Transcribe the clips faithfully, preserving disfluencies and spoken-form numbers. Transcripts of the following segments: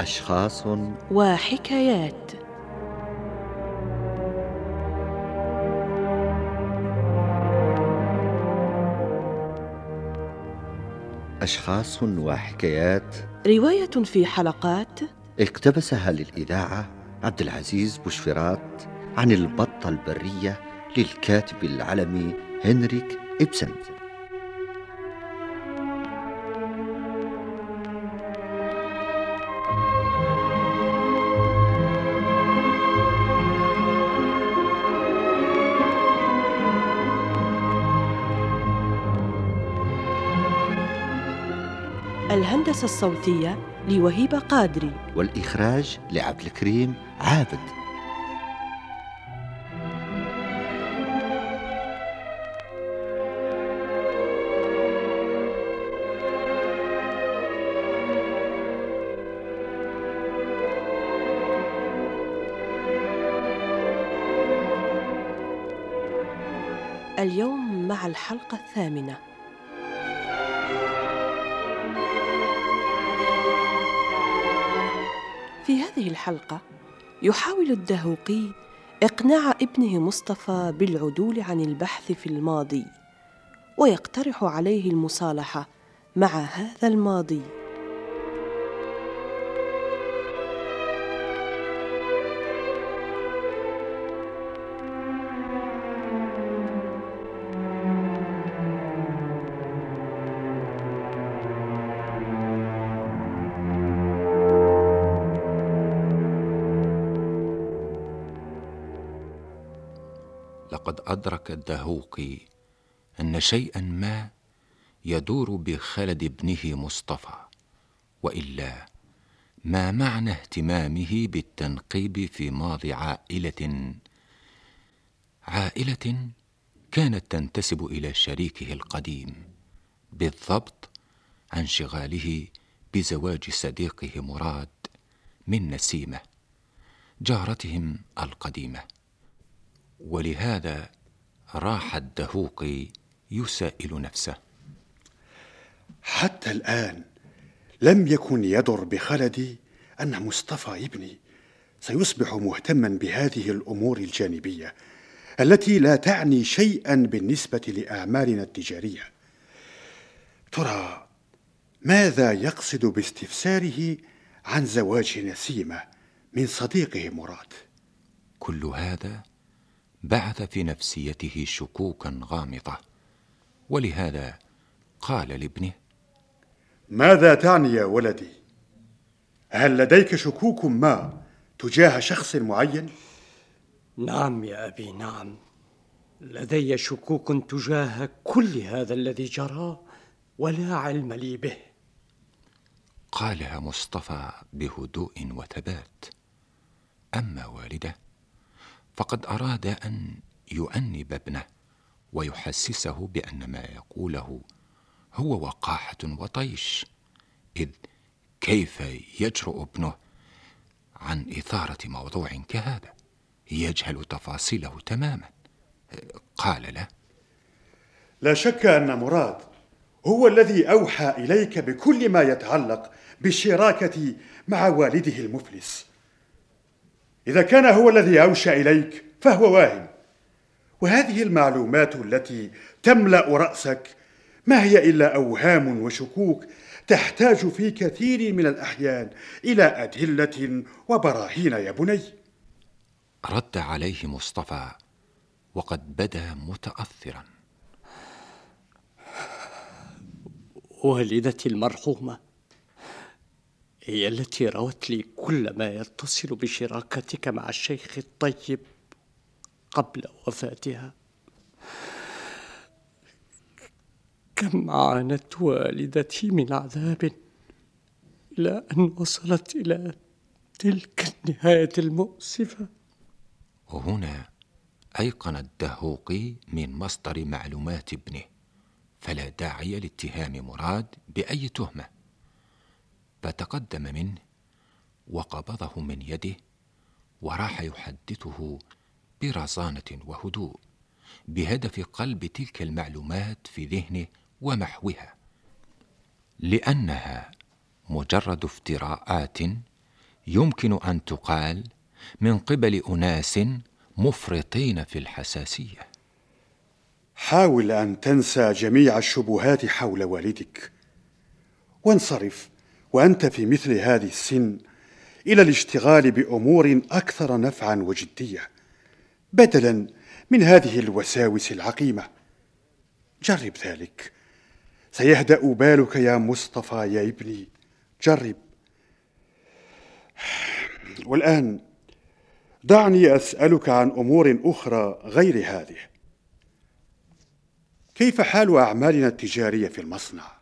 أشخاص وحكايات. أشخاص وحكايات، رواية في حلقات اقتبسها للإذاعة عبد العزيز بوشفرات عن البطة البرية للكاتب العالمي هنريك إبسن. الهندسة الصوتية لوهيبة قادري، والإخراج لعبد الكريم عابد. اليوم مع الحلقة الثامنة. في هذه الحلقة يحاول الدهوقي إقناع ابنه مصطفى بالعدول عن البحث في الماضي، ويقترح عليه المصالحة مع هذا الماضي. لقد أدرك الدهوقي أن شيئا ما يدور بخلد ابنه مصطفى، وإلا ما معنى اهتمامه بالتنقيب في ماضي عائلة عائلة كانت تنتسب إلى شريكه القديم، بالضبط عن انشغاله بزواج صديقه مراد من نسيمة جارتهم القديمة. ولهذا راح الدهوقي يسائل نفسه: حتى الآن لم يكن يدر بخلدي أن مصطفى ابني سيصبح مهتما بهذه الأمور الجانبية التي لا تعني شيئا بالنسبة لأعمالنا التجارية. ترى ماذا يقصد باستفساره عن زواج نسيمة من صديقه مراد؟ كل هذا بعث في نفسيته شكوكا غامضة، ولهذا قال لابنه: ماذا تعني يا ولدي؟ هل لديك شكوك ما تجاه شخص معين؟ نعم يا أبي، نعم، لدي شكوك تجاه كل هذا الذي جرى ولا علم لي به. قالها مصطفى بهدوء وثبات. أما والده فقد أراد أن يؤنب ابنه ويحسسه بأن ما يقوله هو وقاحة وطيش، إذ كيف يجرؤ ابنه عن إثارة موضوع كهذا يجهل تفاصيله تماما؟ قال له: لا شك أن مراد هو الذي أوحى إليك بكل ما يتعلق بالشراكة مع والده المفلس. إذا كان هو الذي أوشى إليك فهو واهم، وهذه المعلومات التي تملأ رأسك ما هي إلا أوهام وشكوك تحتاج في كثير من الأحيان إلى أدلة وبراهين يا بني. رد عليه مصطفى وقد بدا متأثرا: والدتي المرحومة هي التي روت لي كل ما يتصل بشراكتك مع الشيخ الطيب قبل وفاتها. كم عانت والدتي من عذاب إلى أن وصلت إلى تلك النهاية المؤسفة. وهنا أيقن الدهوقي من مصدر معلومات ابنه، فلا داعي لاتهام مراد بأي تهمة، فتقدم منه وقبضه من يده وراح يحدثه برزانة وهدوء بهدف قلب تلك المعلومات في ذهنه ومحوها، لأنها مجرد افتراءات يمكن أن تقال من قبل أناس مفرطين في الحساسية. حاول أن تنسى جميع الشبهات حول والدك، وانصرف وأنت في مثل هذه السن إلى الاشتغال بأمور أكثر نفعا وجدية، بدلا من هذه الوساوس العقيمة. جرب ذلك، سيهدأ بالك يا مصطفى يا ابني، جرب. والآن دعني أسألك عن أمور أخرى غير هذه. كيف حال أعمالنا التجارية في المصنع؟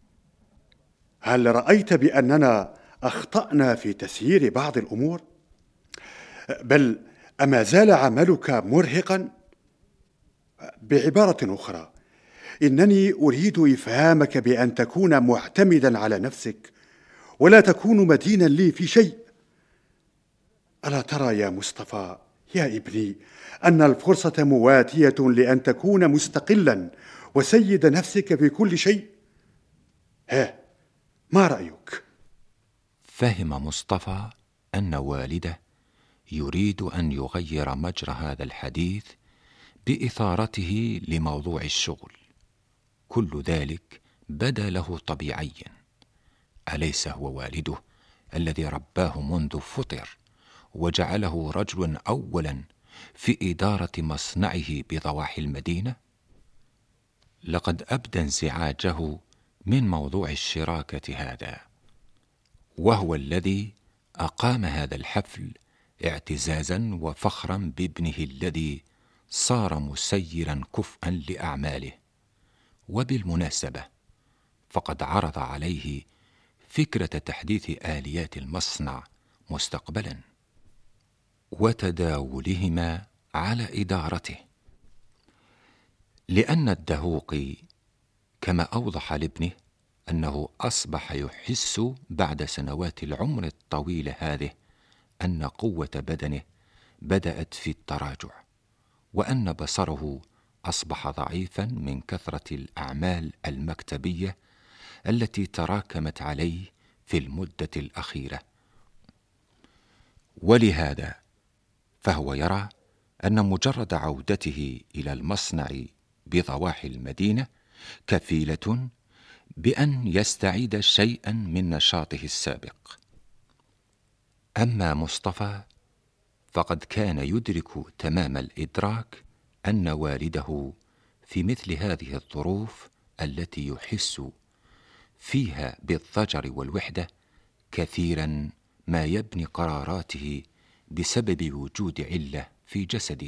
هل رأيت بأننا أخطأنا في تسيير بعض الأمور؟ بل أما زال عملك مرهقا؟ بعبارة أخرى، إنني أريد إفهامك بأن تكون معتمدا على نفسك ولا تكون مدينا لي في شيء. ألا ترى يا مصطفى يا ابني أن الفرصة مواتية لأن تكون مستقلا وسيد نفسك في كل شيء؟ ها، ما رأيك؟ فهم مصطفى أن والده يريد أن يغير مجرى هذا الحديث بإثارته لموضوع الشغل. كل ذلك بدا له طبيعيا، أليس هو والده الذي رباه منذ فطر وجعله رجلا أولا في إدارة مصنعه بضواحي المدينة؟ لقد أبدى انزعاجه من موضوع الشراكة هذا، وهو الذي أقام هذا الحفل اعتزازا وفخرا بابنه الذي صار مسيرا كفءا لأعماله. وبالمناسبة فقد عرض عليه فكرة تحديث آليات المصنع مستقبلا وتداولهما على إدارته، لأن الدهوقي كما أوضح لابنه أنه أصبح يحس بعد سنوات العمر الطويلة هذه أن قوة بدنه بدأت في التراجع، وأن بصره أصبح ضعيفا من كثرة الأعمال المكتبية التي تراكمت عليه في المدة الأخيرة. ولهذا فهو يرى أن مجرد عودته إلى المصنع بضواحي المدينة كفيلة بأن يستعيد شيئا من نشاطه السابق. أما مصطفى فقد كان يدرك تمام الإدراك أن والده في مثل هذه الظروف التي يحس فيها بالضجر والوحدة كثيرا ما يبني قراراته بسبب وجود علة في جسده،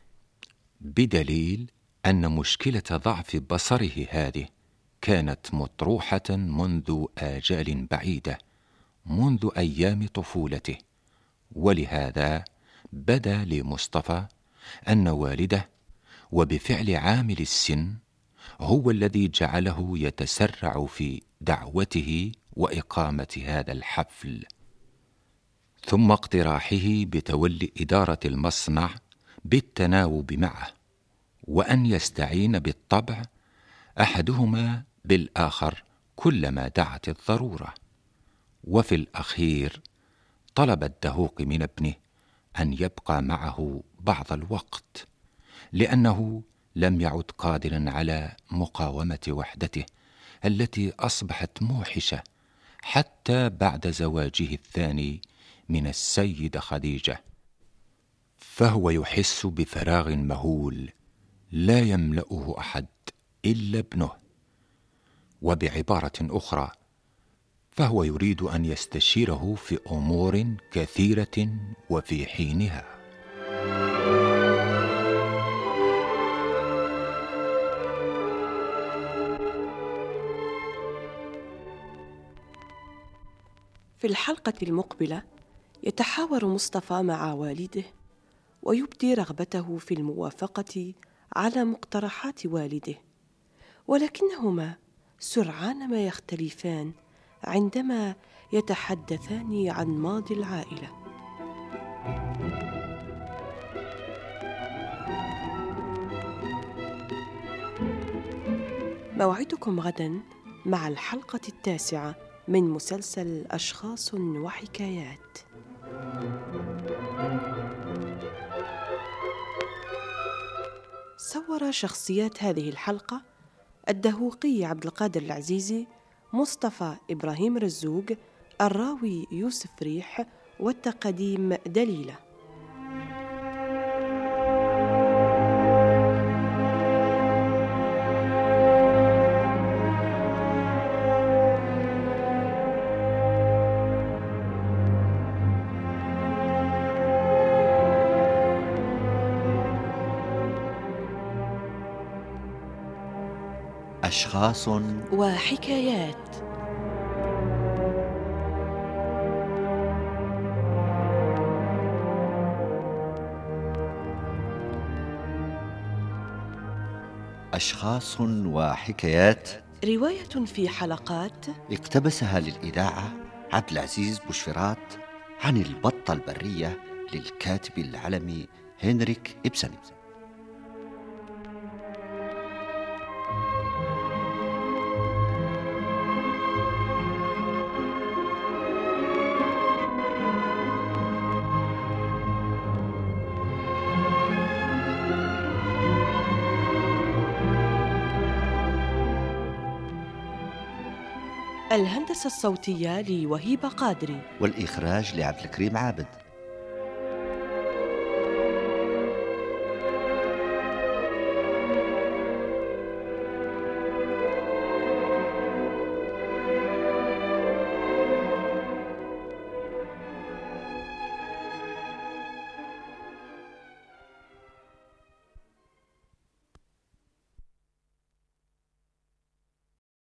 بدليل أن مشكلة ضعف بصره هذه كانت مطروحة منذ آجال بعيدة، منذ أيام طفولته. ولهذا بدا لمصطفى أن والده وبفعل عامل السن هو الذي جعله يتسرع في دعوته وإقامة هذا الحفل، ثم اقتراحه بتولي إدارة المصنع بالتناوب معه، وأن يستعين بالطبع أحدهما بالآخر كلما دعت الضرورة. وفي الأخير طلب الدهوقي من ابنه أن يبقى معه بعض الوقت، لأنه لم يعد قادرا على مقاومة وحدته التي أصبحت موحشة حتى بعد زواجه الثاني من السيدة خديجة، فهو يحس بفراغ مهول لا يملأه أحد إلا ابنه. وبعبارة أخرى فهو يريد أن يستشيره في أمور كثيرة وفي حينها. في الحلقة المقبلة يتحاور مصطفى مع والده ويبدي رغبته في الموافقة على مقترحات والده، ولكنهما سرعان ما يختلفان عندما يتحدثان عن ماضي العائلة. موعدكم غدا مع الحلقة التاسعة من مسلسل أشخاص وحكايات. صور شخصيات هذه الحلقة الدهوقي عبد القادر العزيزي، مصطفى إبراهيم رزوق، الراوي يوسف ريح، والتقديم دليلة. أشخاص وحكايات. أشخاص وحكايات، رواية في حلقات اقتبسها للإذاعة عبد العزيز بوشفرات عن البطة البرية للكاتب العلمي هنريك إبسن. الهندسة الصوتية لوهيب قادري، والإخراج لعبد الكريم عابد.